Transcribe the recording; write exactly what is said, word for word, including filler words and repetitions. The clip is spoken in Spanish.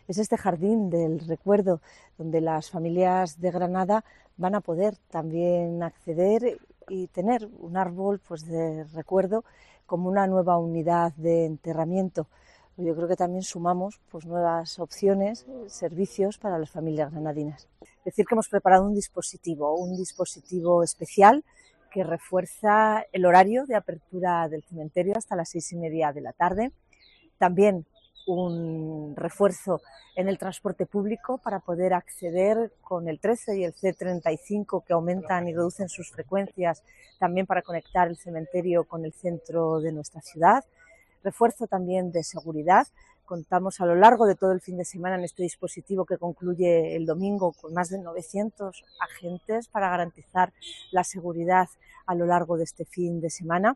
Es este jardín del recuerdo donde las familias de Granada van a poder también acceder y tener un árbol pues, de recuerdo como una nueva unidad de enterramiento. Yo creo que también sumamos pues, nuevas opciones, servicios para las familias granadinas. Es decir, que hemos preparado un dispositivo, un dispositivo especial que refuerza el horario de apertura del cementerio hasta las seis y media de la tarde. También un refuerzo en el transporte público para poder acceder con el trece y el C treinta y cinco, que aumentan y reducen sus frecuencias, también para conectar el cementerio con el centro de nuestra ciudad. Refuerzo también de seguridad. Contamos a lo largo de todo el fin de semana en este dispositivo que concluye el domingo con más de novecientos agentes para garantizar la seguridad a lo largo de este fin de semana.